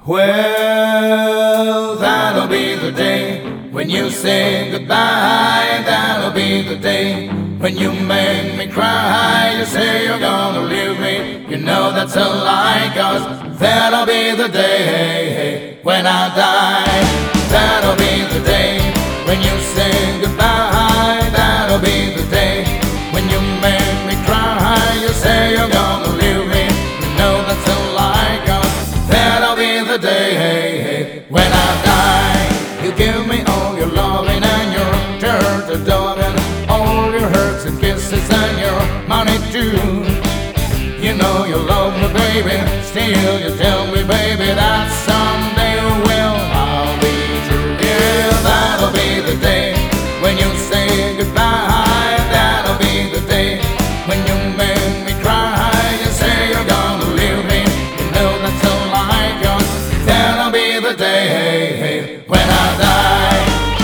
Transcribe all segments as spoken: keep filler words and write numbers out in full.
Well, that'll be the day when you say goodbye. That'll be the day when you make me cry. You say you're gonna leave me, you know that's a lie, 'cause that'll be the day when I die. That'll be the day when you say goodbye. That'll be the day when you make me cry. You say you're gonna leave me, you know that's a lie, 'cause that'll be the day when I die. You give me all your loving and your dirty dogging, all your hurts and kisses and your money too. You know you love me, baby, still you tell me, baby, that someday will I'll be true. Yeah, that'll be the day when you say goodbye. That'll be the day when you make me cry. You say you're gonna leave me, you know that's a lie, 'cause that'll be the day when I die.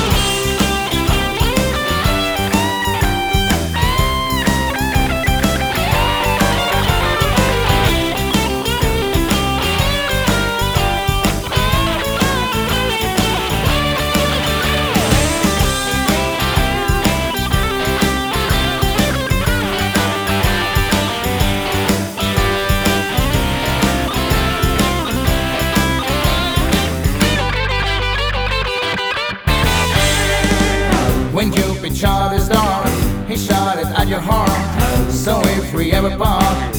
When Cupid shot his dart, he shot it at your heart. So if we ever part,